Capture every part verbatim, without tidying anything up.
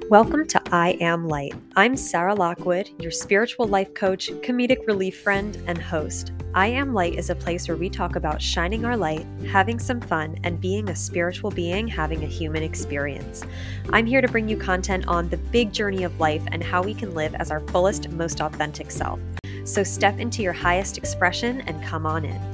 Welcome to I Am Light. I'm Sarah Lockwood, your spiritual life coach, comedic relief friend, and host. I Am Light is a place where we talk about shining our light, having some fun, and being a spiritual being having a human experience. I'm here to bring you content on the big journey of life and how we can live as our fullest, most authentic self. So step into your highest expression and come on in.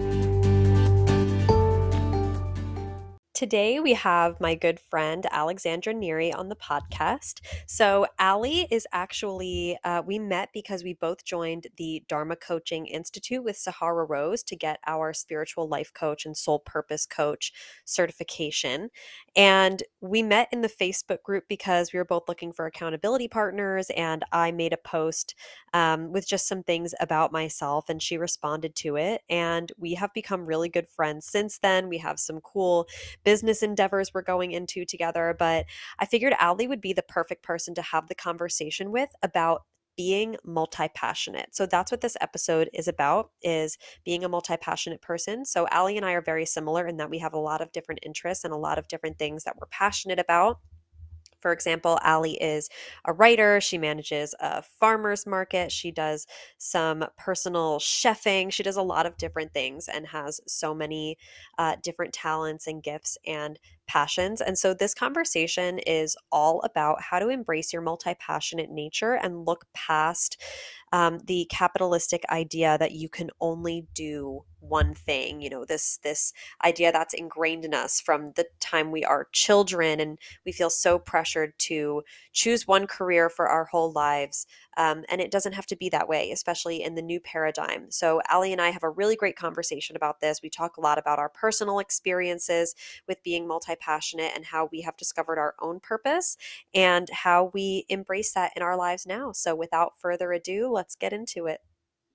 Today, we have my good friend Alexandra Neary on the podcast. So, Ali is actually, uh, we met because we both joined the Dharma Coaching Institute with Sahara Rose to get our spiritual life coach and soul purpose coach certification. And we met in the Facebook group because we were both looking for accountability partners. And I made a post um, with just some things about myself, and she responded to it. And we have become really good friends since then. We have some cool business endeavors we're going into together, but I figured Ali would be the perfect person to have the conversation with about being multi-passionate. So that's what this episode is about, is being a multi-passionate person. So Ali and I are very similar in that we have a lot of different interests and a lot of different things that we're passionate about. For example, Ali is a writer. She manages a farmer's market. She does some personal chefing. She does a lot of different things and has so many uh, different talents and gifts and passions. And so this conversation is all about how to embrace your multi-passionate nature and look past um, the capitalistic idea that you can only do one thing. You know, this this idea that's ingrained in us from the time we are children, and we feel so pressured to choose one career for our whole lives. Um, and it doesn't have to be that way, especially in the new paradigm. So Ali and I have a really great conversation about this. We talk a lot about our personal experiences with being multi-passionate and how we have discovered our own purpose and how we embrace that in our lives now. So without further ado, let's get into it.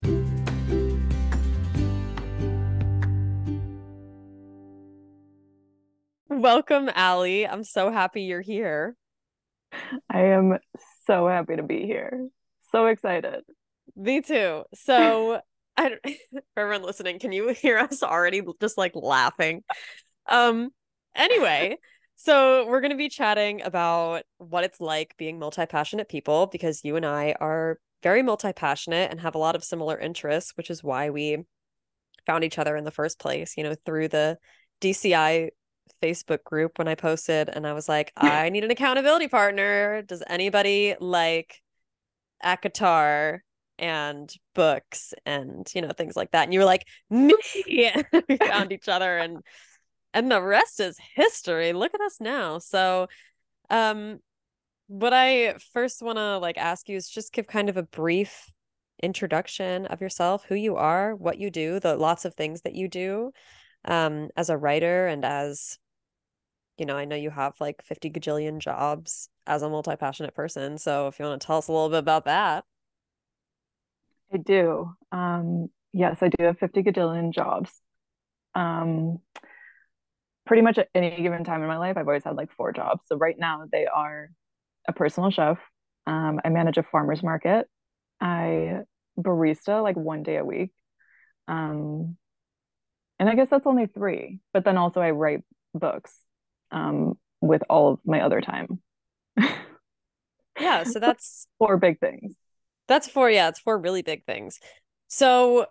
Welcome, Ali. I'm so happy you're here. I am so happy to be here. So excited. Me too. So, I don't, for everyone listening, can you hear us already just like laughing? Um, anyway, so we're going to be chatting about what it's like being multi-passionate people, because you and I are very multi-passionate and have a lot of similar interests, which is why we found each other in the first place, you know, through the D C I Facebook group when I posted and I was like, I need an accountability partner. Does anybody like ACOTAR and books and, you know, things like that? And you were like, me. We found each other, and and the rest is history. Look at us now. So, um, what I first want to like ask you is just give kind of a brief introduction of yourself, who you are, what you do, the lots of things that you do, um, as a writer and as, you know, I know you have like fifty gajillion jobs as a multi-passionate person. So if you want to tell us a little bit about that. I do. Um, yes, I do have fifty gajillion jobs. Um, pretty much at any given time in my life, I've always had like four jobs. So right now they are a personal chef. Um, I manage a farmer's market. I barista like one day a week. Um, and I guess that's only three. But then also I write books um, with all of my other time. Yeah, so So that's four big things. that's four, yeah, it's four really big things. So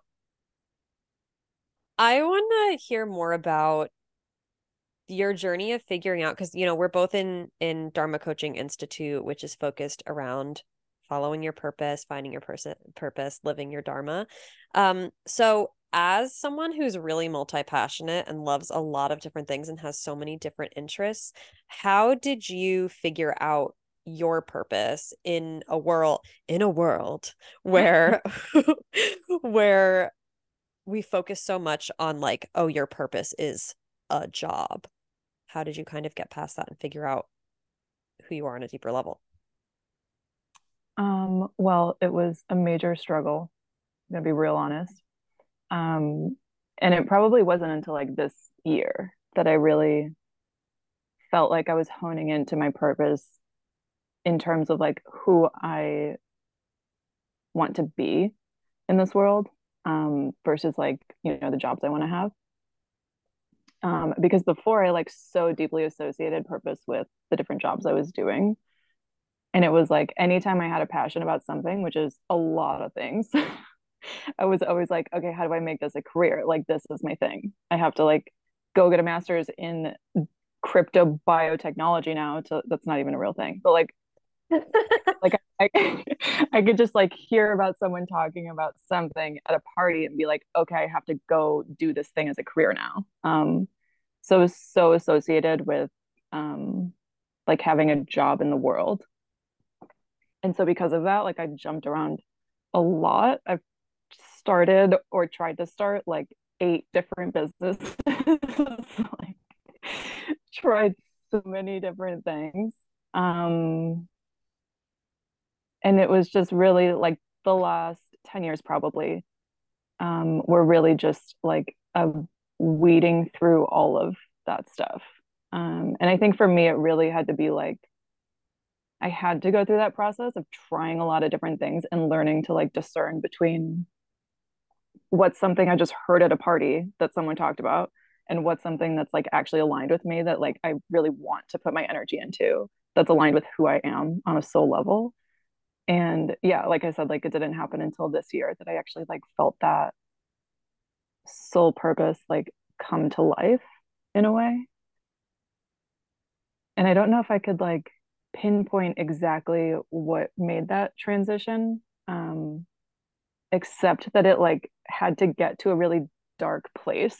I want to hear more about your journey of figuring out, because you know we're both in in Dharma Coaching Institute, which is focused around following your purpose, finding your person purpose, living your dharma. Um, so as someone who's really multi-passionate and loves a lot of different things and has so many different interests, how did you figure out your purpose in a world in a world where where we focus so much on like, oh, your purpose is a job? How did you kind of get past that and figure out who you are on a deeper level? Um, well, it was a major struggle, I'm gonna be real honest. Um, and it probably wasn't until like this year that I really felt like I was honing into my purpose in terms of like who I want to be in this world, um, versus like, you know, the jobs I want to have. Um, because before I like so deeply associated purpose with the different jobs I was doing. And it was like anytime I had a passion about something, which is a lot of things, I was always like, okay, how do I make this a career? Like, this is my thing. I have to like go get a master's in crypto biotechnology now. To, that's not even a real thing, but like, like I, I could just like hear about someone talking about something at a party and be like, okay, I have to go do this thing as a career now. Um, so it was so associated with um, like having a job in the world. And so because of that, like I jumped around a lot. I've started or tried to start like eight different businesses. Like tried so many different things. Um, and it was just really like the last ten years probably um, were really just like a weeding through all of that stuff. Um, and I think for me, it really had to be like, I had to go through that process of trying a lot of different things and learning to like discern between what's something I just heard at a party that someone talked about and what's something that's like actually aligned with me that like I really want to put my energy into that's aligned with who I am on a soul level. And yeah, like I said, like it didn't happen until this year that I actually like felt that soul purpose like come to life in a way. And I don't know if I could like pinpoint exactly what made that transition, um, except that it like had to get to a really dark place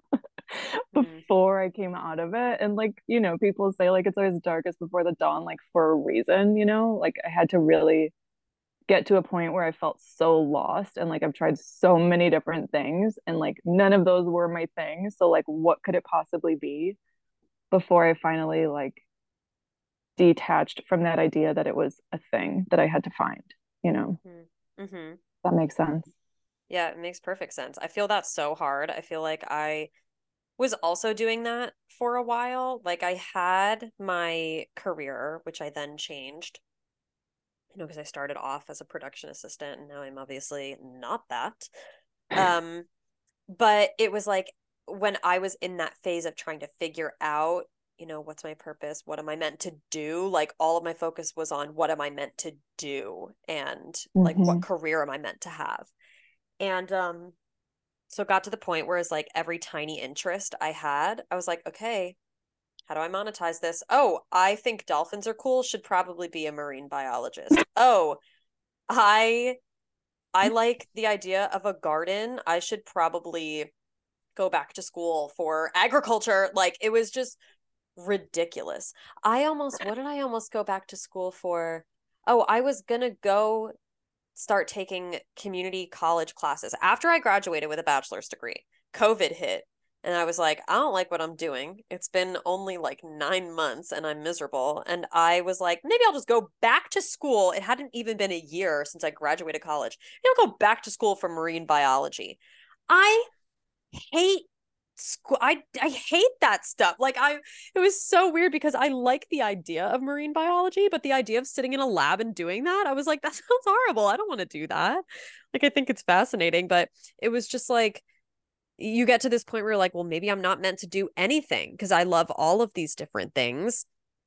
Mm, before I came out of it. And like, you know, people say like it's always darkest before the dawn, like for a reason, you know, like I had to really get to a point where I felt so lost and like I've tried so many different things and like none of those were my thing. So like what could it possibly be before I finally like detached from that idea that it was a thing that I had to find, you know. mm, mm-hmm. That makes sense. Yeah, it makes perfect sense. I feel that's so hard. I feel like I was also doing that for a while. Like I had my career, which I then changed, you know, because I started off as a production assistant and now I'm obviously not that. Um, but it was like when I was in that phase of trying to figure out, you know, what's my purpose? What am I meant to do? Like all of my focus was on what am I meant to do and like what Mm-hmm. career am I meant to have? And um so it got to the point where it's like every tiny interest I had, I was like, okay, how do I monetize this? Oh, I think dolphins are cool, should probably be a marine biologist. Oh, I I like the idea of a garden. I should probably go back to school for agriculture. Like it was just ridiculous. I almost, what did I almost go back to school for? Oh, I was gonna go start taking community college classes after I graduated with a bachelor's degree. COVID hit. And I was like, I don't like what I'm doing. It's been only like nine months and I'm miserable. And I was like, maybe I'll just go back to school. It hadn't even been a year since I graduated college. Maybe I'll go back to school for marine biology. I hate school. I I hate that stuff. Like I it was so weird because I like the idea of marine biology, but the idea of sitting in a lab and doing that, I was like, that sounds horrible. I don't want to do that. Like I think it's fascinating, but it was just like you get to this point where you're like, well, maybe I'm not meant to do anything because I love all of these different things.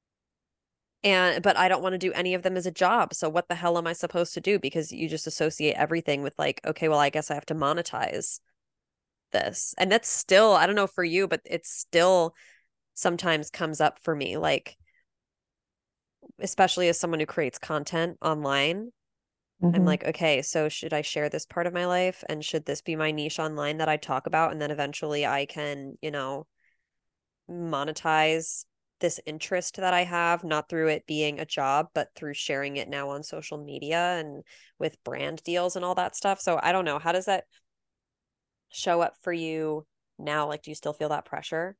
And but I don't want to do any of them as a job. So what the hell am I supposed to do? Because you just associate everything with like, okay, well, I guess I have to monetize this. And that's still, I don't know for you, but it still sometimes comes up for me, like, especially as someone who creates content online. I'm Mm-hmm. like, okay, so should I share this part of my life? And should this be my niche online that I talk about? And then eventually I can, you know, monetize this interest that I have, not through it being a job, but through sharing it now on social media and with brand deals and all that stuff. So I don't know. How does that show up for you now? Like, do you still feel that pressure?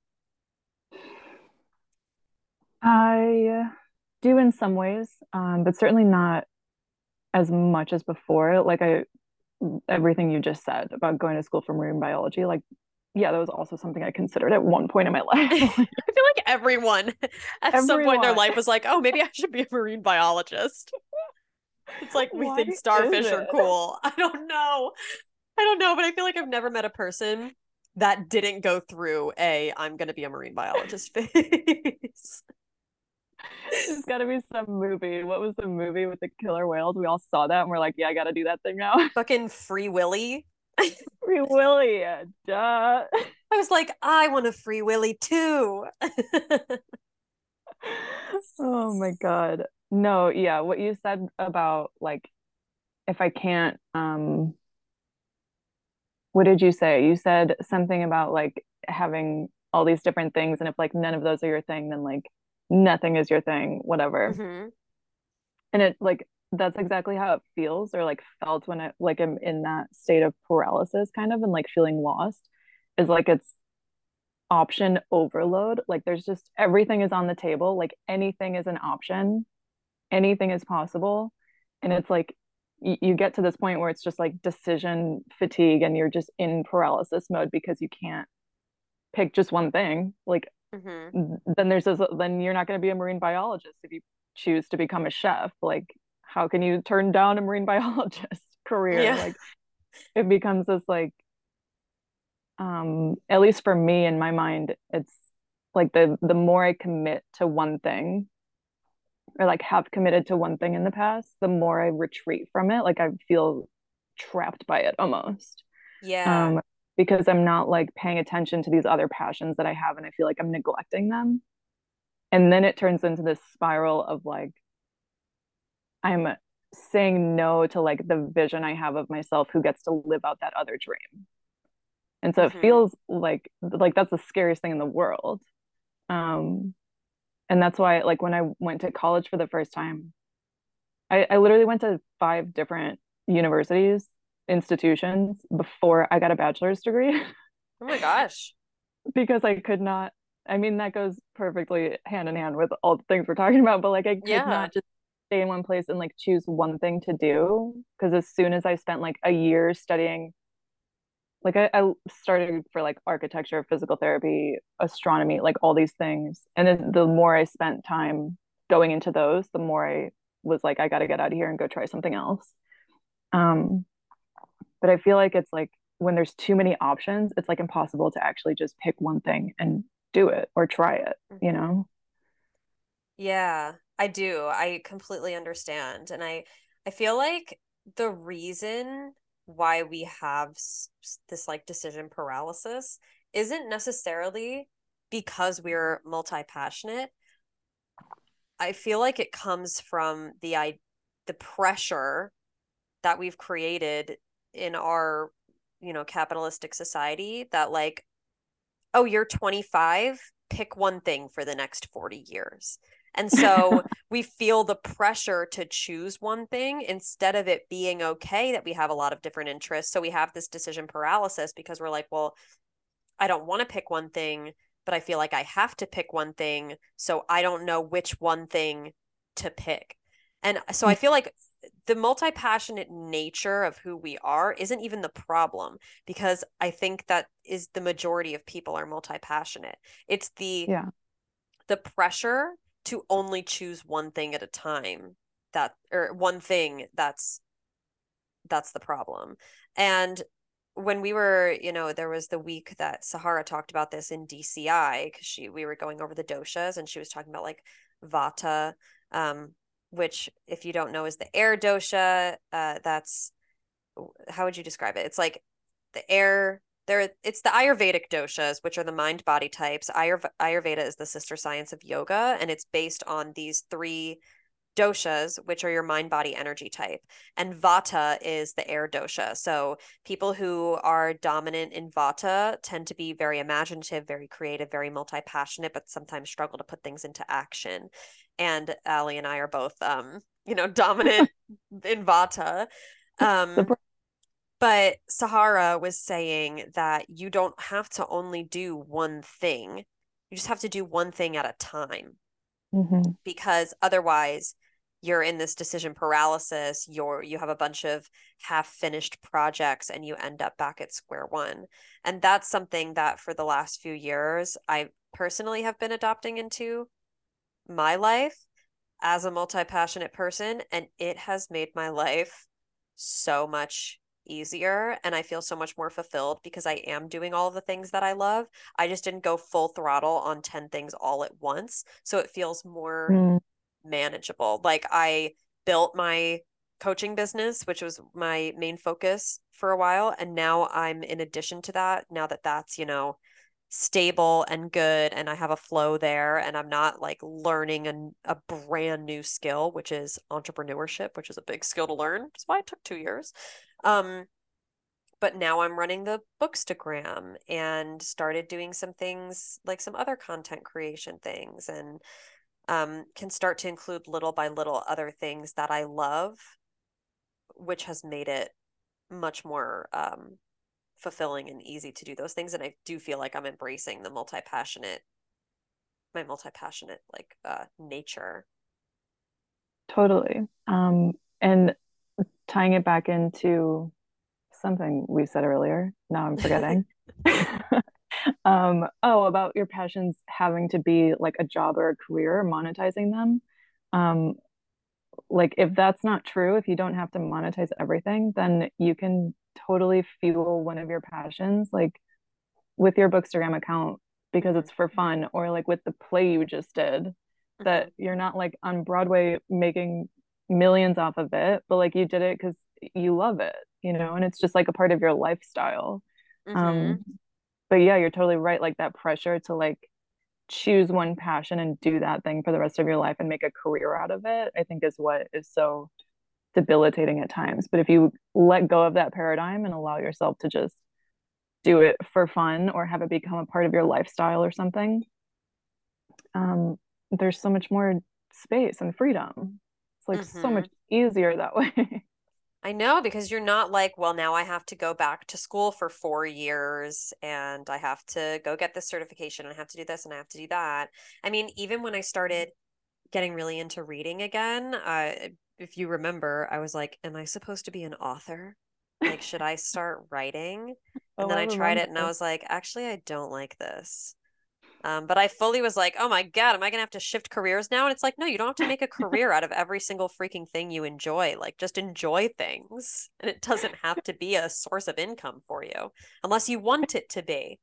I do in some ways, um, but certainly not as much as before. Like I, everything you just said about going to school for marine biology, like, yeah, that was also something I considered at one point in my life. I feel like everyone at some point in their Everyone, life was like, oh, maybe I should be a marine biologist. It's like we why think is starfish are it? cool. I don't know. I don't know, but I feel like I've never met a person that didn't go through a I'm going to be a marine biologist phase. There's got to be some movie. What was the movie with the killer whales? We all saw that and we're like, yeah, I got to do that thing now. Fucking Free Willy. I Free Willy, duh. was like, I want a Free Willy too. Oh my God. No, yeah, what you said about like if I can't, um, what did you say? You said something about like having all these different things, and if like none of those are your thing, then like nothing is your thing, whatever. Hmm. And it like that's exactly how it feels or like felt when I like am in that state of paralysis kind of and like feeling lost is like it's option overload. Like there's just everything is on the table, like anything is an option, anything is possible. And it's like y- you get to this point where it's just like decision fatigue and you're just in paralysis mode because you can't pick just one thing. Like Hmm. then there's this, then you're not going to be a marine biologist if you choose to become a chef. Like how can you turn down a marine biologist career? Yeah. Like it becomes this like um at least for me in my mind it's like the the more I commit to one thing or like have committed to one thing in the past, the more I retreat from it. Like I feel trapped by it almost. Yeah. Um, because I'm not like paying attention to these other passions that I have and I feel like I'm neglecting them. And then it turns into this spiral of like I'm saying no to like the vision I have of myself who gets to live out that other dream. And so it Hmm. feels like like that's the scariest thing in the world. Um, and that's why like when I went to college for the first time, I, I literally went to five different universities, institutions before I got a bachelor's degree Oh my gosh. because I could not. I mean, that goes perfectly hand in hand with all the things we're talking about, but like I could Yeah. not just stay in one place and like choose one thing to do. Because as soon as I spent like a year studying, like I, I started for like architecture, physical therapy, astronomy, like all these things. And then the more I spent time going into those, the more I was like, I got to get out of here and go try something else. Um, but I feel like it's like when there's too many options, it's like impossible to actually just pick one thing and do it or try it, you Hmm. know? Yeah, I do. I completely understand. And I I feel like the reason why we have s- s- this like decision paralysis isn't necessarily because we're multi-passionate. I feel like it comes from the I the pressure that we've created in our, you know, capitalistic society that like, oh, you're twenty-five, pick one thing for the next forty years. And so we feel the pressure to choose one thing instead of it being okay that we have a lot of different interests. So we have this decision paralysis because we're like, well, I don't want to pick one thing, but I feel like I have to pick one thing. So I don't know which one thing to pick. And so I feel like the multi passionate nature of who we are isn't even the problem because I think that is the majority of people are multi passionate. It's the Yeah. the pressure to only choose one thing at a time that or one thing that's that's the problem. And when we were, you know, there was the week that Sahara talked about this in D C I because she we were going over the doshas and she was talking about like Vata, um, which if you don't know is the air dosha. Uh, that's how would you describe it? It's like the air. There, it's the Ayurvedic doshas, which are the mind body types. Ayur, Ayurveda is the sister science of yoga, and it's based on these three doshas, which are your mind body energy type. And vata is the air dosha. So people who are dominant in vata tend to be very imaginative, very creative, very multi passionate, but sometimes struggle to put things into action. And Ali and I are both, um, you know, dominant in vata. Um, Surprise. but Sahara was saying that you don't have to only do one thing. You just have to do one thing at a time Mm-hmm. because otherwise you're in this decision paralysis. You're you have a bunch of half finished projects and you end up back at square one. And that's something that for the last few years I personally have been adopting into my life as a multi-passionate person, and it has made my life so much easier and I feel so much more fulfilled because I am doing all of the things that I love. I just didn't go full throttle on ten things all at once. So it feels more Mm. manageable. Like I built my coaching business, which was my main focus for a while. And now I'm in addition to that, now that that's, you know, stable and good and I have a flow there and I'm not like learning an, a brand new skill, which is entrepreneurship, which is a big skill to learn. That's why it took two years. Um, but now I'm running the Bookstagram and started doing some things like some other content creation things and um, can start to include little by little other things that I love, which has made it much more um, fulfilling and easy to do those things. And I do feel like I'm embracing the multi-passionate, my multi-passionate like uh, nature. Totally. Um, and tying it back into something we said earlier, now I'm forgetting. Um, oh, about your passions having to be like a job or a career, monetizing them. Um, like if that's not true, if you don't have to monetize everything, then you can totally fuel one of your passions, like with your Bookstagram account because Mm-hmm. it's for fun, or like with the play you just did, Mm-hmm. that you're not like on Broadway making millions off of it, but like you did it because you love it, you know, and it's just like a part of your lifestyle. Mm-hmm. Um, but yeah, you're totally right. Like that pressure to like choose one passion and do that thing for the rest of your life and make a career out of it, I think is what is so debilitating at times. But if you let go of that paradigm and allow yourself to just do it for fun or have it become a part of your lifestyle or something, um, there's so much more space and freedom. It's like so Mm-hmm. much easier that way. I know because you're not like, well, now I have to go back to school for four years and I have to go get this certification and I have to do this and I have to do that. I mean, even when I started getting really into reading again, uh, if you remember, I was like, am I supposed to be an author? Like, should I start writing? And Oh, then I I tried remember. it and I was like, actually, I don't like this. Um, but I fully was like, oh my God, am I gonna have to shift careers now? And it's like, no, you don't have to make a career out of every single freaking thing you enjoy. Like, just enjoy things. And it doesn't have to be a source of income for you unless you want it to be.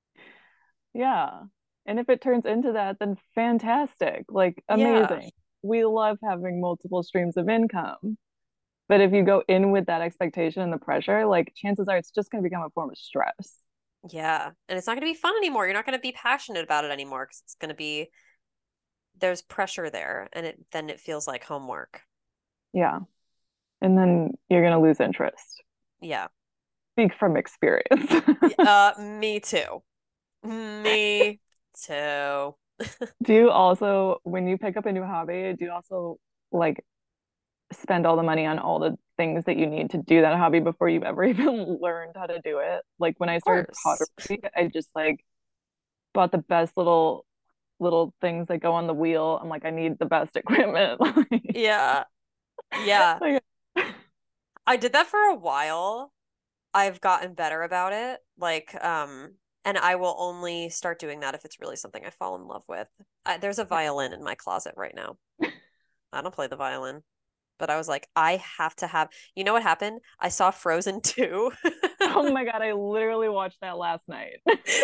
Yeah. And if it turns into that, then fantastic. Like Yeah. amazing. We love having multiple streams of income. But if you go in with that expectation and the pressure, like chances are it's just going to become a form of stress. Yeah. And it's not going to be fun anymore. You're not going to be passionate about it anymore because it's going to be, there's pressure there and it then it feels like homework. Yeah. And then you're going to lose interest. Yeah. Speak from experience. Uh, me too. Me too. Do you also, when you pick up a new hobby, do you also like spend all the money on all the things that you need to do that hobby before you've ever even learned how to do it? Like when Of I started pottery, course. I just like bought the best little little things that go on the wheel. I'm like, I need the best equipment. Yeah. Yeah. like, I did that for a while. I've gotten better about it. Like, um, and I will only start doing that if it's really something I fall in love with. I, there's a violin in my closet right now. I don't play the violin, but I was like, I have to have, you know what happened? I saw Frozen two. oh my God, I literally watched that last night.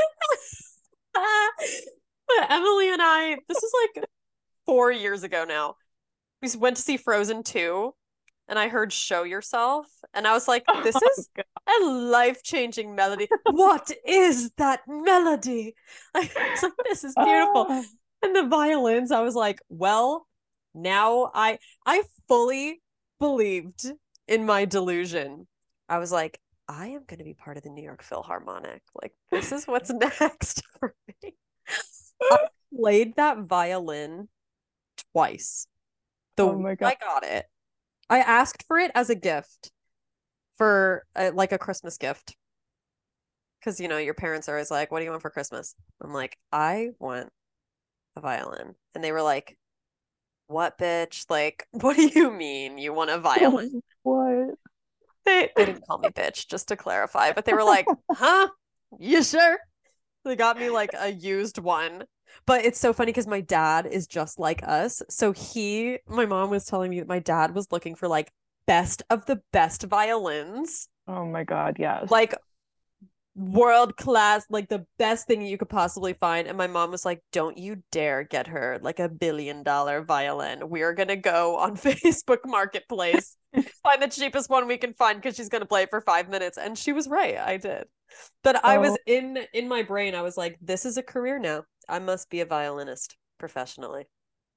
But Emily and I, this was like four years ago now. We went to see Frozen two and I heard Show Yourself. And I was like, oh this is a life changing melody. What is that melody? I was like, this is beautiful. oh, And the violins, I was like, well, now I I fully believed in my delusion. I was like, I am going to be part of the New York Philharmonic. Like, this is what's next for me. I played that violin twice. The oh week my God. I got it, I asked for it as a gift for uh, like a Christmas gift. Because, you know, your parents are always like, what do you want for Christmas? I'm like, I want a violin. And they were like, what, bitch? Like, what do you mean you want a violin? what? They, they didn't call me bitch, just to clarify, but they were like, huh? You sure? They got me like a used one. But it's so funny because my dad is just like us. So he, my mom was telling me that my dad was looking for like best of the best violins Oh my God, yes. Like world class, like the best thing you could possibly find. And my mom was like, don't you dare get her like a billion dollar violin. We're gonna go on Facebook Marketplace, find the cheapest one we can find because she's gonna play it for five minutes. And she was right. I did. But I was Oh, in in my brain, I was like, this is a career now. I must be a violinist professionally.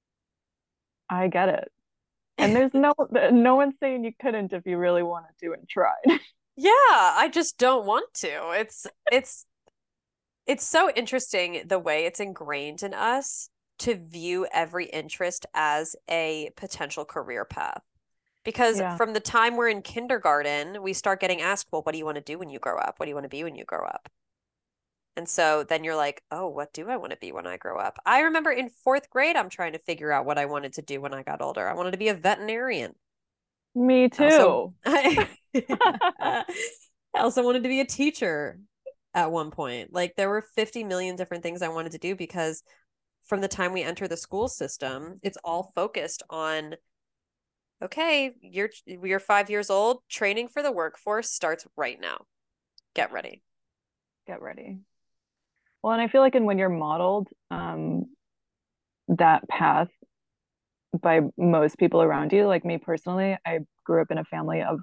I get it. And there's no no one's saying you couldn't if you really wanted to and tried. Yeah, I just don't want to. It's it's it's so interesting the way it's ingrained in us to view every interest as a potential career path. Because Yeah. from the time we're in kindergarten, we start getting asked, well, what do you want to do when you grow up? What do you want to be when you grow up? And so then you're like, oh, what do I want to be when I grow up? I remember in fourth grade, I'm trying to figure out what I wanted to do when I got older. I wanted to be a veterinarian. Me I also, too. I, I also wanted to be a teacher at one point. Like there were fifty million different things I wanted to do because from the time we enter the school system, it's all focused on, okay, you're you're five years old, training for the workforce starts right now. Get ready. Get ready. Well, and I feel like and when you're modeled um that path by most people around you, like me personally, I grew up in a family of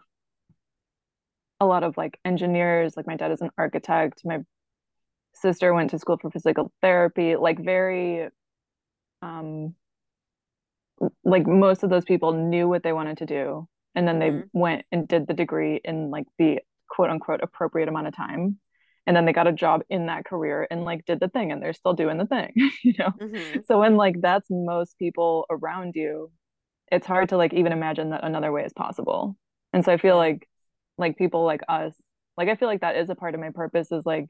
a lot of like engineers, like my dad is an architect, my sister went to school for physical therapy, like very um like most of those people knew what they wanted to do and then they Mm-hmm. went and did the degree in like the quote unquote appropriate amount of time and then they got a job in that career and like did the thing and they're still doing the thing you know Mm-hmm. so when like that's most people around you it's hard to like even imagine that another way is possible and so I feel Yeah. like like people like us like I feel like that is a part of my purpose is like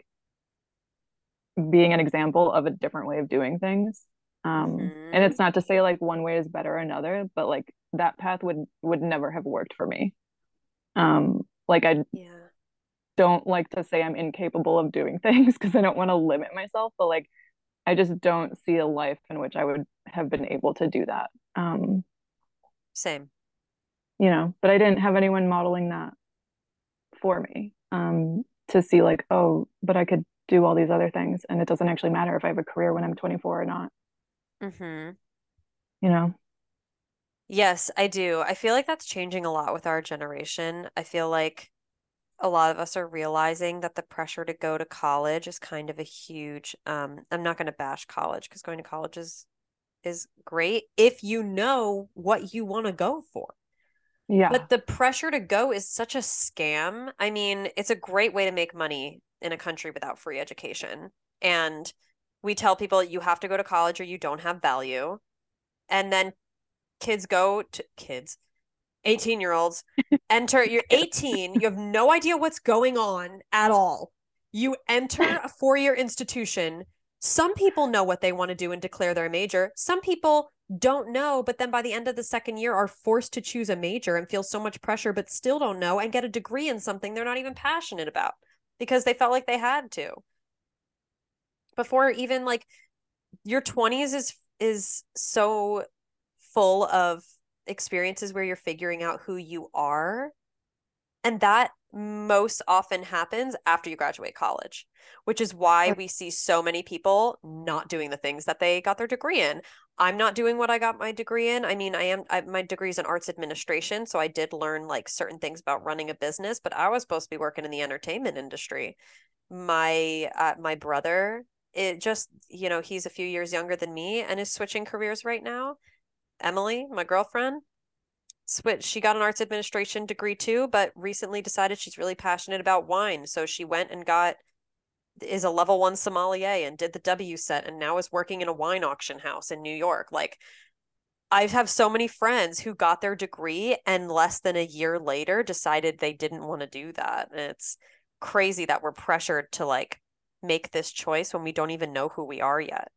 being an example of a different way of doing things. Um, and Mm-hmm. it's not to say like one way is better or another, but like that path would would never have worked for me. Um, like I Yeah. don't like to say I'm incapable of doing things because I don't want to limit myself, but like I just don't see a life in which I would have been able to do that. Um, Same. you know, but I didn't have anyone modeling that for me. Um, to see like, oh, but I could do all these other things and it doesn't actually matter if I have a career when I'm twenty-four or not, Mm-hmm. you know. Yes, I do. I feel like that's changing a lot with our generation. I feel like a lot of us are realizing that the pressure to go to college is kind of a huge, um, I'm not going to bash college because going to college is is great if you know what you want to go for. Yeah. But the pressure to go is such a scam. I mean, it's a great way to make money in a country without free education. And we tell people you have to go to college or you don't have value. And then kids go to kids, eighteen year olds enter, you're eighteen, you have no idea what's going on at all. You enter a four year institution. Some people know what they want to do and declare their major. Some people don't know, but then by the end of the second year are forced to choose a major and feel so much pressure, but still don't know and get a degree in something they're not even passionate about because they felt like they had to. Before even like your twenties is is so full of experiences where you're figuring out who you are. And that most often happens after you graduate college, which is why we see so many people not doing the things that they got their degree in. I'm not doing what I got my degree in. I mean, I am, I, my degree is in arts administration. So I did learn like certain things about running a business, but I was supposed to be working in the entertainment industry. My, uh, my brother, it just, you know, he's a few years younger than me and is switching careers right now. Emily, my girlfriend, switch she got an arts administration degree too, but recently decided she's really passionate about wine, so she went and got is a level one sommelier and did the W set and now is working in a wine auction house in New York. Like I have so many friends who got their degree and less than a year later decided they didn't want to do that. And it's crazy that we're pressured to like make this choice when we don't even know who we are yet.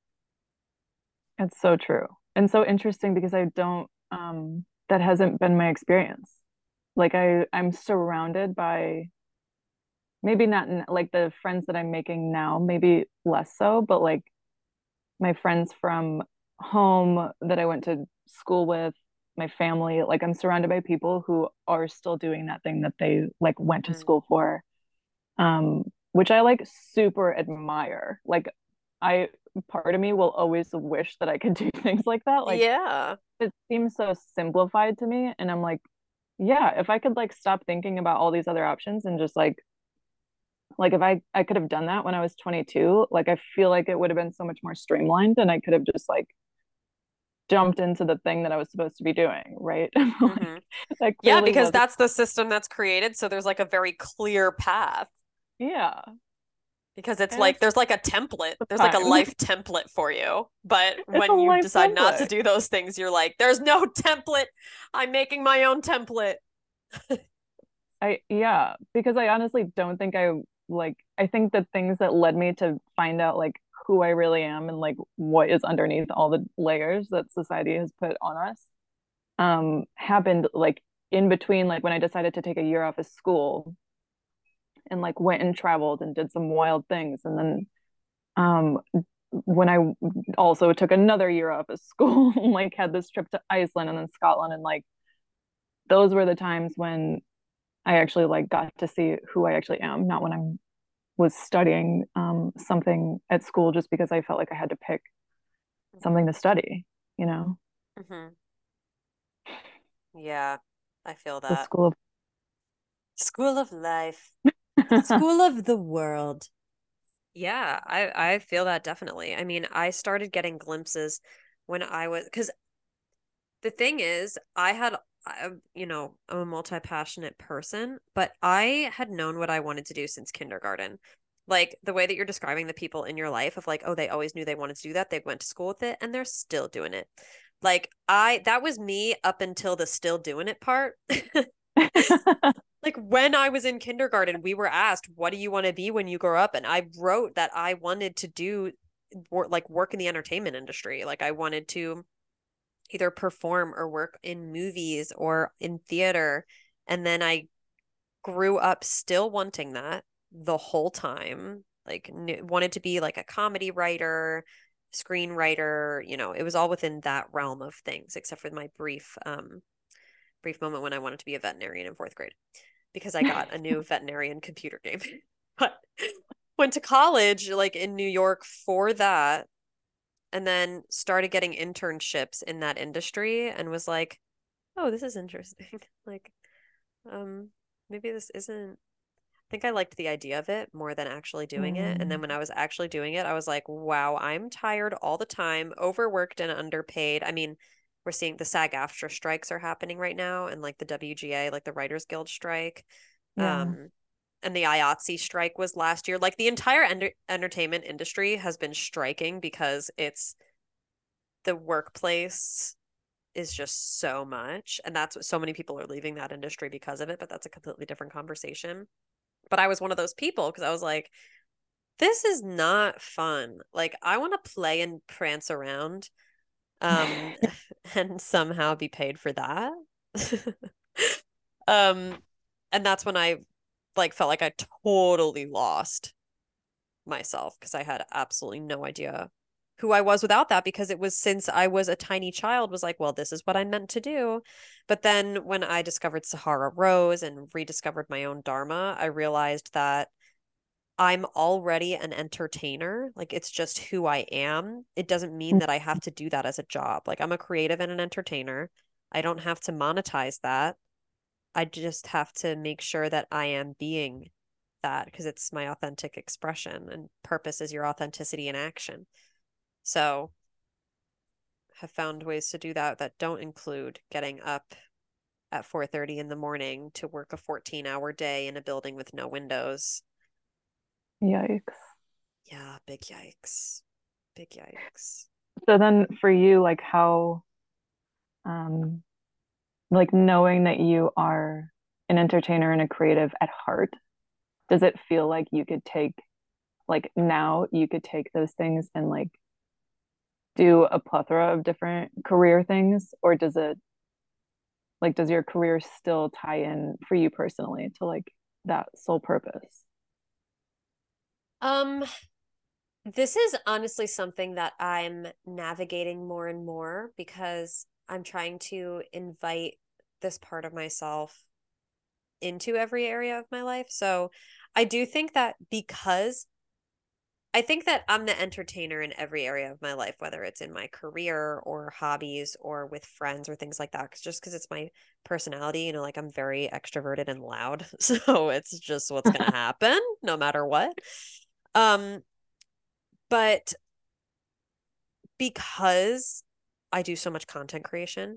It's so true. And so interesting because I don't um that hasn't been my experience. Like I I'm surrounded by maybe not n- like the friends that I'm making now, maybe less so, but like my friends from home that I went to school with, my family. Like I'm surrounded by people who are still doing that thing that they like went to Mm. school for, um, which I like super admire. Like I part of me will always wish that I could do things like that. Like Yeah. it seems so simplified to me, and I'm like, yeah, if I could like stop thinking about all these other options and just like like if I I could have done that when I was twenty-two, like I feel like it would have been so much more streamlined and I could have just like jumped into the thing that I was supposed to be doing, right? Like Hmm. that Yeah, clearly because wasn't. that's the system that's created. So there's like a very clear path Yeah. because it's And like it's there's like a template. the There's like a time. life template for you. But It's a when you life decide not to template. do those things, you're like, there's no template. I'm making my own template. I yeah, because I honestly don't think I like I think the things that led me to find out like who I really am and like what is underneath all the layers that society has put on us um happened like in between like when I decided to take a year off of school and like went and traveled and did some wild things and then um when I also took another year off of school and like had this trip to Iceland and then Scotland and like those were the times when I actually like got to see who I actually am, not when I was studying um, something at school just because I felt like I had to pick Hmm. something to study, you know, Hmm. Yeah, I feel the that. school of School of life, the school of the world. Yeah, I I feel that definitely. I mean, I started getting glimpses when I was because the thing is, I had I, you know, I'm a multi-passionate person, but I had known what I wanted to do since kindergarten. Like the way that you're describing the people in your life of like, oh, they always knew they wanted to do that. They went to school with it and they're still doing it. Like I that was me up until the still doing it part. Like when I was in kindergarten, we were asked, "What do you want to be when you grow up?" And I wrote that I wanted to do wor- like work in the entertainment industry. Like I wanted to either perform or work in movies or in theater. And then I grew up still wanting that the whole time. Like kn- wanted to be like a comedy writer, screenwriter, you know, it was all within that realm of things, except for my brief um brief moment when I wanted to be a veterinarian in fourth grade because I got a new veterinarian computer game. But went to college like in New York for that and then started getting internships in that industry and was like, "Oh, this is interesting." Like, um maybe this isn't I think I liked the idea of it more than actually doing it. And then Mm, when I was actually doing it, I was like, "Wow, I'm tired all the time, overworked and underpaid." I mean, we're seeing the SAG-AFTRA strikes are happening right now and like the W G A, like the Writers Guild strike. yeah. Um, and the I A T S E strike was last year. Like the entire enter entertainment industry has been striking because it's the workplace is just so much. And that's what so many people are leaving that industry because of it. But that's a completely different conversation. But I was one of those people because I was like, this is not fun. Like, I want to play and prance around um, and somehow be paid for that. um, and that's when I like felt like I totally lost myself because I had absolutely no idea who I was without that because it was since I was a tiny child was like, well, this is what I'm meant to do. But then when I discovered Sahara Rose and rediscovered my own Dharma, I realized that I'm already an entertainer. Like it's just who I am. It doesn't mean that I have to do that as a job. Like I'm a creative and an entertainer. I don't have to monetize that. I just have to make sure that I am being that because it's my authentic expression and purpose is your authenticity in action. So have found ways to do that that don't include getting up at four thirty in the morning to work a fourteen hour day in a building with no windows. Yikes. Yeah, big yikes. Big yikes. So then for you, like how, um, like knowing that you are an entertainer and a creative at heart, does it feel like you could take, like now you could take those things and like do a plethora of different career things, or does it like does your career still tie in for you personally to like that sole purpose? Um, this is honestly something that I'm navigating more and more because I'm trying to invite this part of myself into every area of my life. So I do think that because I think that I'm the entertainer in every area of my life, whether it's in my career or hobbies or with friends or things like that. Cause just because it's my personality, you know, like I'm very extroverted and loud. So it's just what's going to happen no matter what. Um, but because I do so much content creation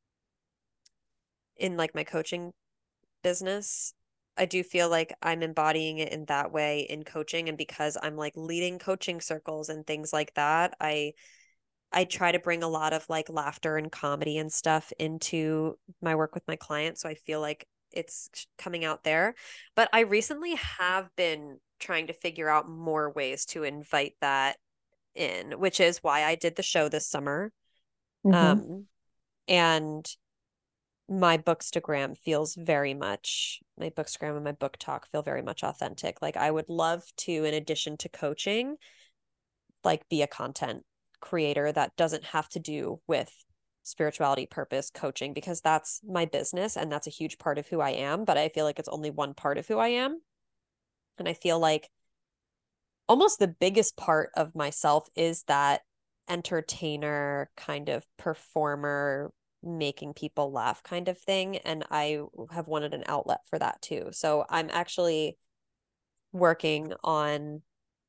in like my coaching business, I do feel like I'm embodying it in that way in coaching. And because I'm like leading coaching circles and things like that, I I try to bring a lot of like laughter and comedy and stuff into my work with my clients. So I feel like it's coming out there. But I recently have been trying to figure out more ways to invite that in, which is why I did the show this summer. Mm-hmm. Um, and my bookstagram feels very much my bookstagram and my book talk feel very much authentic. Like I would love to, in addition to coaching, like be a content creator that doesn't have to do with spirituality, purpose, coaching, because that's my business and that's a huge part of who I am. But I feel like it's only one part of who I am. And I feel like almost the biggest part of myself is that entertainer, kind of performer, making people laugh kind of thing. And I have wanted an outlet for that too. So I'm actually working on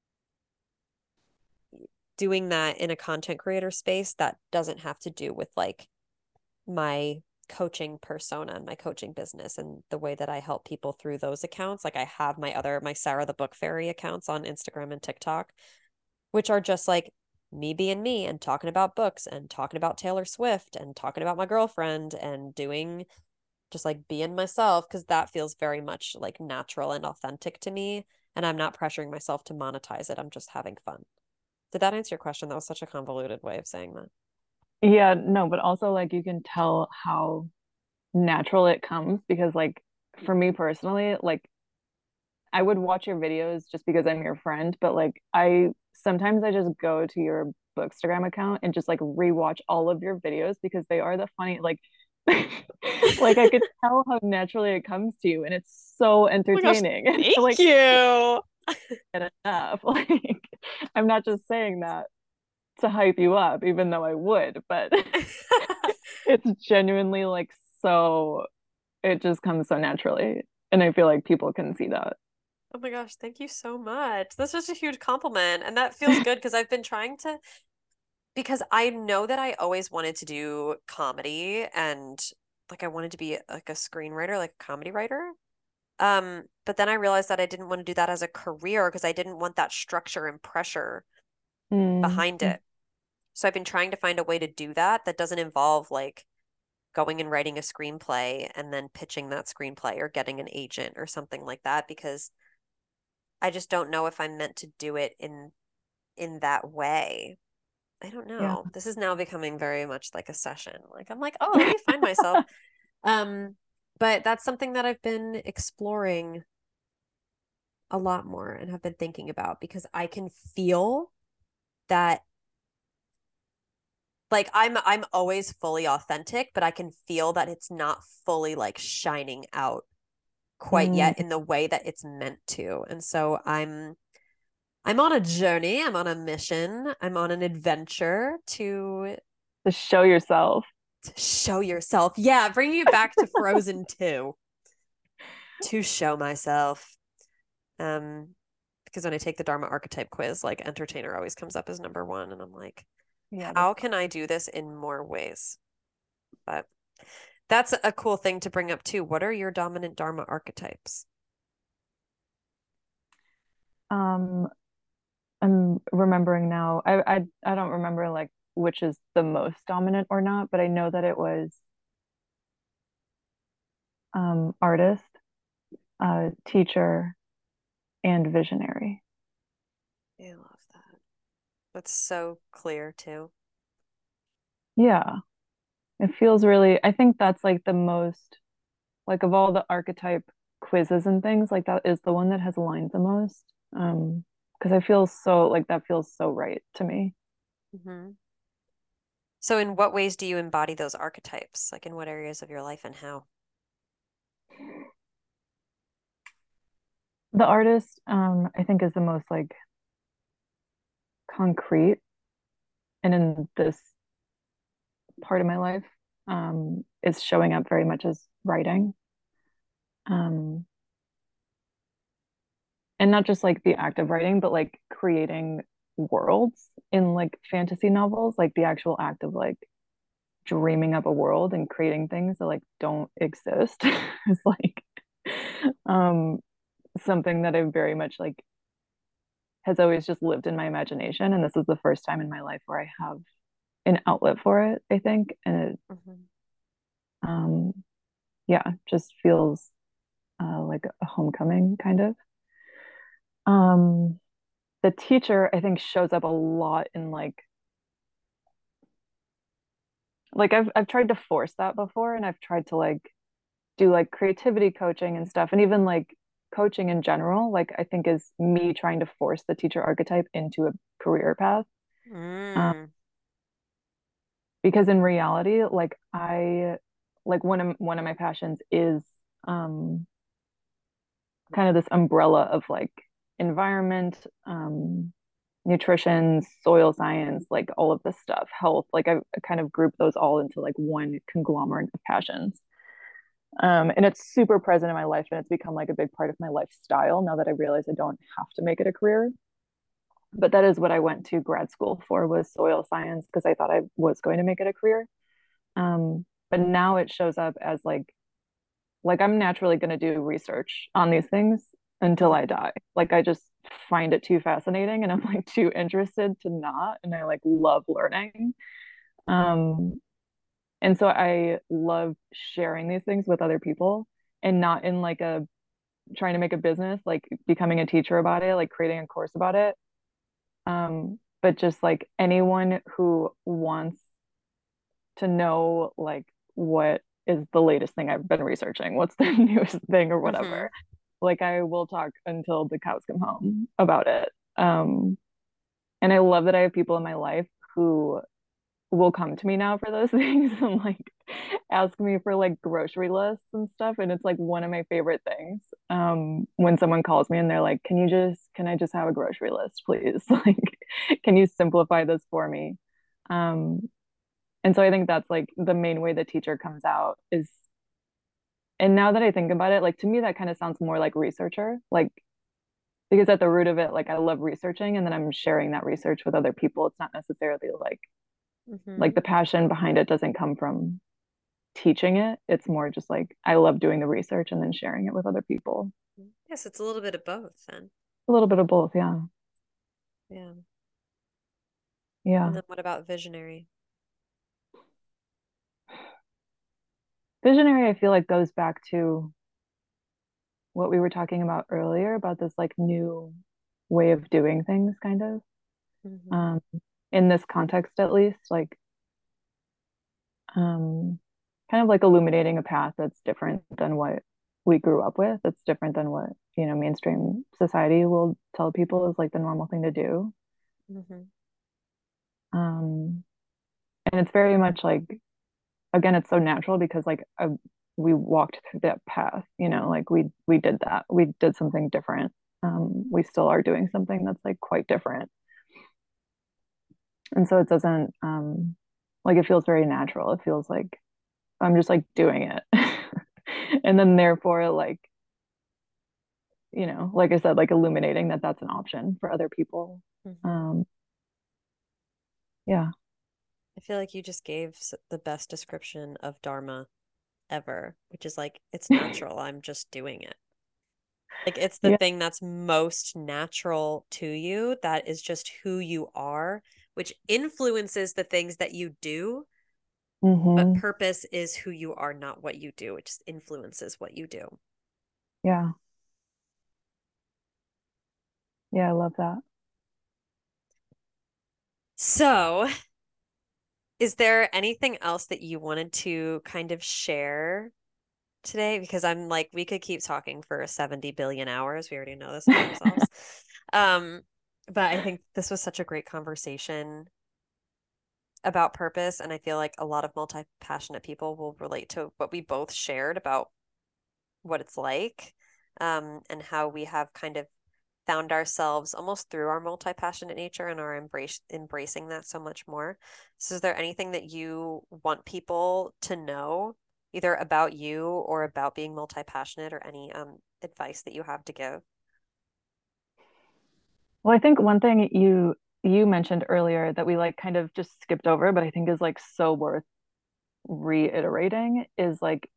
doing that in a content creator space that doesn't have to do with like my coaching persona and my coaching business and the way that I help people through those accounts. Like I have my other, my Sarah the Book Fairy accounts on Instagram and TikTok, which are just like me being me and talking about books and talking about Taylor Swift and talking about my girlfriend and doing just like being myself because that feels very much like natural and authentic to me. And I'm not pressuring myself to monetize it. I'm just having fun. Did that answer your question? That was such a convoluted way of saying that. Yeah, no, but also like you can tell how natural it comes because like for me personally, like I would watch your videos just because I'm your friend, but like I sometimes I just go to your Bookstagram account and just like rewatch all of your videos because they are the funny like like I could tell how naturally it comes to you and it's so Oh my gosh, entertaining. And thank like you. get enough. Like I'm not just saying that to hype you up, even though I would, but it's genuinely like so it just comes so naturally. And I feel like people can see that. Oh my gosh, thank you so much. That's just a huge compliment. And that feels good because I've been trying to, because I know that I always wanted to do comedy and like I wanted to be like a screenwriter, like a comedy writer. Um, but then I realized that I didn't want to do that as a career because I didn't want that structure and pressure Mm. behind it. So I've been trying to find a way to do that that doesn't involve like going and writing a screenplay and then pitching that screenplay or getting an agent or something like that because I just don't know if I'm meant to do it in in that way. I don't Yeah. know. This is now becoming very much like a session. Like I'm like, oh, let me find myself. Um, but that's something that I've been exploring a lot more and have been thinking about because I can feel that like I'm I'm always fully authentic, but I can feel that it's not fully like shining out quite Mm. yet in the way that it's meant to. And so I'm I'm on a journey, I'm on a mission, I'm on an adventure to, To show yourself. to show yourself. Yeah, bringing you back to Frozen two to show myself. Um because when I take the Dharma archetype quiz, like entertainer always comes up as number one and I'm like, Yeah, that's how can I do this in more ways? But that's a cool thing to bring up too. What are your dominant Dharma archetypes? um I'm remembering now. I I I don't remember like which is the most dominant or not, but I know that it was um artist, uh teacher, and visionary. I love that. That's so clear too. Yeah. It feels really I think that's like the most like of all the archetype quizzes and things, like that is the one that has aligned the most. Um, because I feel so like that feels so right to me. Mm-hmm. So in what ways do you embody those archetypes? Like in what areas of your life and how? The artist, um, I think, is the most like concrete, and in this part of my life, um, is showing up very much as writing. Um, and not just like the act of writing, but like creating worlds in like fantasy novels, like the actual act of like dreaming up a world and creating things that like don't exist is like um something that I very much like has always just lived in my imagination. And this is the first time in my life where I have an outlet for it, I think. And it Mm-hmm. um yeah, just feels uh like a homecoming kind of. Um the teacher I think shows up a lot in like like I've I've tried to force that before, and I've tried to like do like creativity coaching and stuff, and even like coaching in general, like I think is me trying to force the teacher archetype into a career path. Um, Mm. because in reality, like I like one of one of my passions is um kind of this umbrella of like environment, um, nutrition, soil science, like all of this stuff, health. Like I, I kind of group those all into like one conglomerate of passions. Um, and it's super present in my life, and it's become like a big part of my lifestyle now that I realize I don't have to make it a career. But that is what I went to grad school for, was soil science, because I thought I was going to make it a career. Um, but now it shows up as like like I'm naturally going to do research on these things until I Mm-hmm. die. Like I just find it too fascinating, and I'm like too interested to not, and I like love learning. Um, and so I love sharing these things with other people, and not in like a trying to make a business, like becoming a teacher about it, like creating a course about it. Um, but just like anyone who wants to know like what is the latest thing I've been researching, what's the newest thing or Mm-hmm. whatever. Like I will talk until the cows come home about it. Um, and I love that I have people in my life who will come to me now for those things and like ask me for like grocery lists and stuff. And it's like one of my favorite things. Um, when someone calls me and they're like, can you just, can I just have a grocery list, please? Like, can you simplify this for me? Um, and so I think that's like the main way the teacher comes out is, and now that I think about it, like to me, that kind of sounds more like researcher, like, because at the root of it, like I love researching and then I'm sharing that research with other people. It's not necessarily like, like Mm-hmm. the passion behind it doesn't come from teaching it. It's more just like I love doing the research and then sharing it with other people. Yes, it's a little bit of both then. A little bit of both, yeah. Yeah. And Yeah. then what about visionary? Visionary, I feel like goes back to what we were talking about earlier about this like new way of doing things, kind of. Mm-hmm. Um, in this context, at least, like um, kind of like illuminating a path that's different than what we grew up with. That's different than what, you know, mainstream society will tell people is like the normal thing to do. Mm-hmm. Um, and it's very much like, again, it's so natural because like uh, we walked through that path, you know, like we we did that. We did something different. Um, we still are doing something that's like quite different. And so it doesn't um like it feels very natural. It feels like I'm just like doing it. And then therefore like, you know, like I said, like illuminating that that's an option for other people. Mm-hmm. Um, yeah. I feel like you just gave s- the best description of Dharma ever, which is like, it's natural. I'm just doing it. Like, it's the Yeah. thing that's most natural to you, that is just who you are, which influences the things that you do. But Hmm. purpose is who you are, not what you do. It just influences what you do. Yeah. Yeah, I love that. So, is there anything else that you wanted to kind of share today? Because I'm like, we could keep talking for seventy billion hours. We already know this about ourselves. Um, but I think this was such a great conversation. about purpose, and I feel like a lot of multi-passionate people will relate to what we both shared about what it's like, um, and how we have kind of found ourselves almost through our multi-passionate nature and are embrace embracing that so much more. So is there anything that you want people to know, either about you or about being multi-passionate, or any um, advice that you have to give? Well, I think one thing you you mentioned earlier that we like kind of just skipped over, but I think is like so worth reiterating is like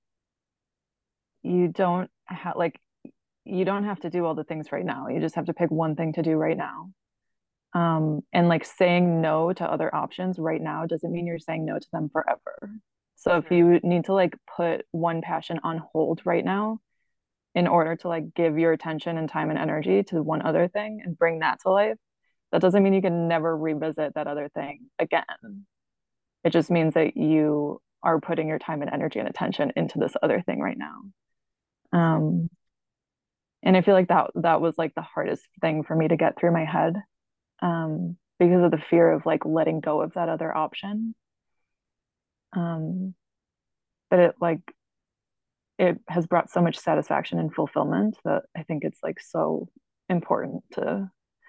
you don't have like you don't have to do all the things right now. You just have to pick one thing to do right now. Um, and like saying no to other options right now doesn't mean you're saying no to them forever. So if Mm-hmm. you need to like put one passion on hold right now in order to like give your attention and time and energy to one other thing and bring that to life, that doesn't mean you can never revisit that other thing again. It just means that you are putting your time and energy and attention into this other thing right now. Mm-hmm. Um, and I feel like that that was like the hardest thing for me to get through my head, um, because of the fear of like letting go of that other option. Um, but it like it has brought so much satisfaction and fulfillment that I think it's like so important to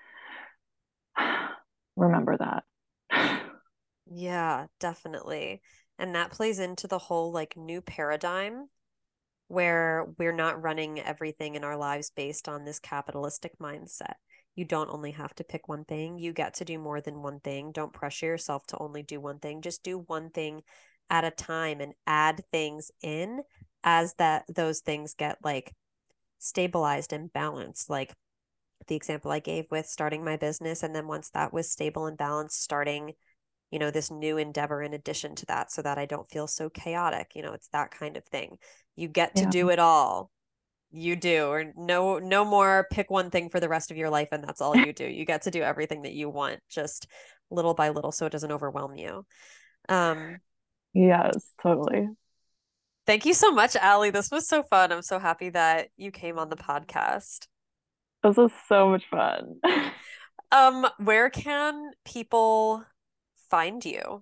remember that. Yeah, definitely. And that plays into the whole like new paradigm where we're not running everything in our lives based on this capitalistic mindset. You don't only have to pick one thing, you get to do more than one thing. Don't pressure yourself to only do one thing. Just do one thing at a time and add things in as that those things get like stabilized and balanced. Like the example I gave with starting my business, and then once that was stable and balanced, starting, you know, this new endeavor in addition to that so that I don't feel so chaotic. You know, it's that kind of thing. You get to Yeah. do it all. You do, or no, no more pick one thing for the rest of your life and that's all you do. You get to do everything that you want, just little by little, so it doesn't overwhelm you. Um, Yes, totally. thank you so much, Allie. This was so fun. I'm so happy that you came on the podcast. This was so much fun. Um, where can people find you?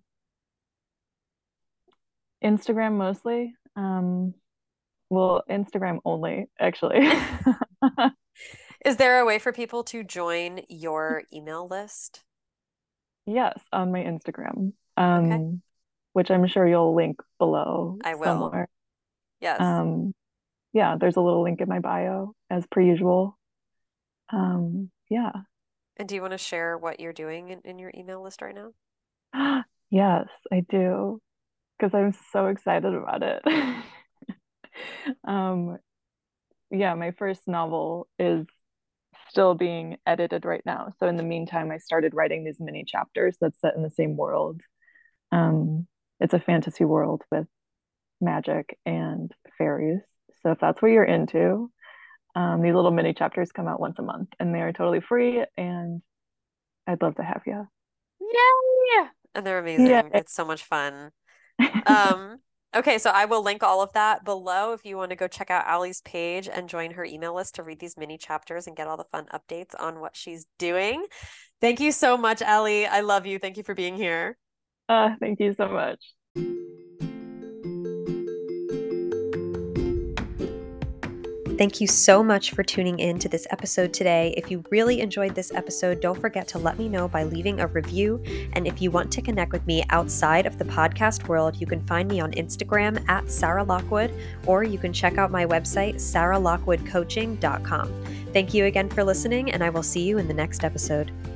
Instagram mostly. Um, well, Instagram only, actually. Is there a way for people to join your email list? Yes, on my Instagram, Okay, um, which I'm sure you'll link below I will. somewhere. Yes. Um, yeah, there's a little link in my bio as per usual. Um, yeah. And do you want to share what you're doing in, in your email list right now? Yes, I do, because I'm so excited about it. Um, yeah, my first novel is still being edited right now. So in the meantime, I started writing these mini chapters that's set in the same world. Um, it's a fantasy world with magic and fairies. So if that's what you're into, um, these little mini chapters come out once a month and they are totally free. And I'd love to have you. Yay! And they're Yeah. amazing. It's so much fun. Um, okay, so I will link all of that below if you want to go check out Allie's page and join her email list to read these mini chapters and get all the fun updates on what she's doing. Thank you so much, Allie. I love you. Thank you for being here. Uh, thank you so much. Thank you so much for tuning in to this episode today. If you really enjoyed this episode, don't forget to let me know by leaving a review. And if you want to connect with me outside of the podcast world, you can find me on Instagram at Sarah Lockwood, or you can check out my website, sarah lockwood coaching dot com. Thank you again for listening, and I will see you in the next episode.